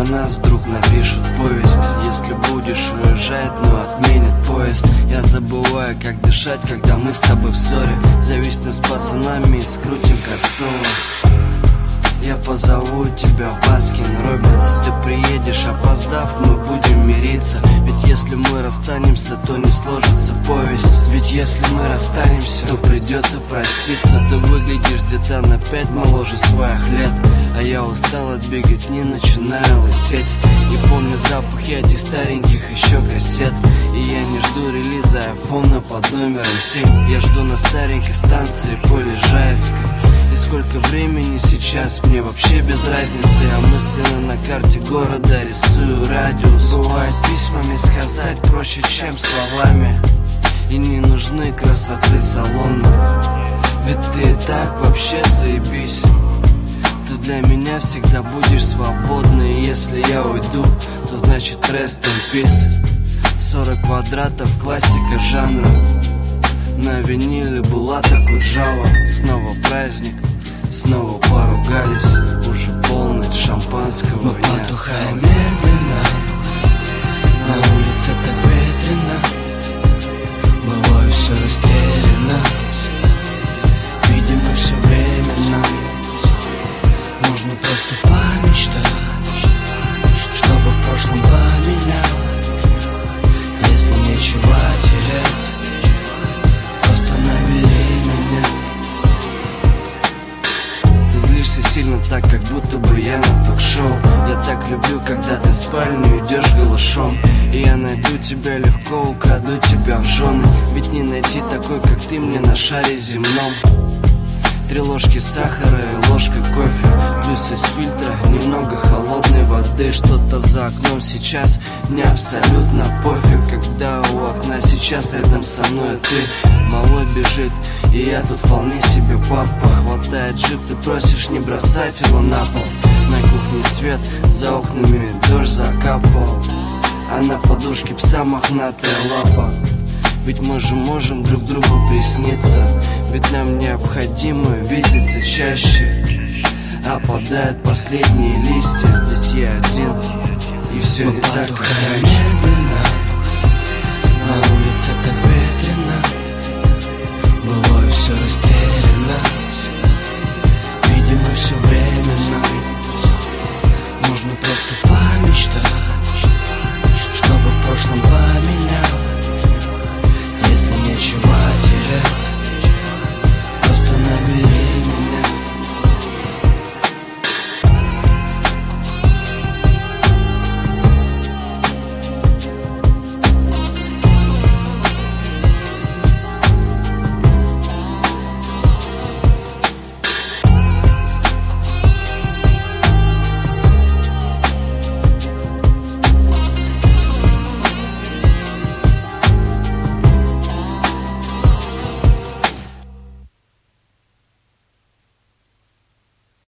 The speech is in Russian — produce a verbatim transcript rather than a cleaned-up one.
нас вдруг напишут повесть. Если будешь уезжать, но отменят поезд. Я забываю, как дышать, когда мы с тобой в ссоре. Зависнем с пацанами и скрутим косово. Я позову тебя в Баскин Робинс. Ты приедешь, опоздав, мы будем мириться. Ведь если мы расстанемся, то не сложится повесть. Ведь если мы расстанемся, то придется проститься. Ты выглядишь где-то на пять моложе своих лет, а я устал от беготни, начинаю лысеть. И помню запахи этих стареньких еще кассет. И я не жду релиза айфона под номером семь. Я жду на старенькой станции Полежаевской. И сколько времени сейчас, мне вообще без разницы. Я мысленно на карте города рисую радиус. Бывает письмами сказать проще, чем словами. И не нужны красоты салона. Ведь ты и так вообще заебись. Ты для меня всегда будешь свободной. И если я уйду, то значит rest in peace. Сорок квадратов, классика жанра. На виниле была такой Джава. Снова праздник, снова поругались. Уже полночь, шампанского мы не потухаем медленно. На улице так ветрено. Бываю все растеряно. Видимо, все временно. Нужно просто помечтать, чтобы в прошлом поменять. Если нечего терять, просто набери меня. Ты злишься сильно так, как будто бы я на ток-шоу. Я так люблю, когда ты в спальню идешь голышом. И я найду тебя легко, украду тебя в жены. Ведь не найти такой, как ты, мне на шаре земном. Три ложки сахара и ложка кофе, плюс из фильтра немного холодной воды. Что-то за окном сейчас, мне абсолютно пофиг. Когда у окна сейчас рядом со мной ты. Малой бежит, и я тут вполне себе папа. Хватает джип, ты просишь не бросать его на пол. На кухне свет, за окнами дождь закапал, а на подушке пса мохнатая лапа. Ведь мы же можем друг другу присниться. Ведь нам необходимо видеться чаще. Опадают последние листья, здесь я один. И все не так, как раньше.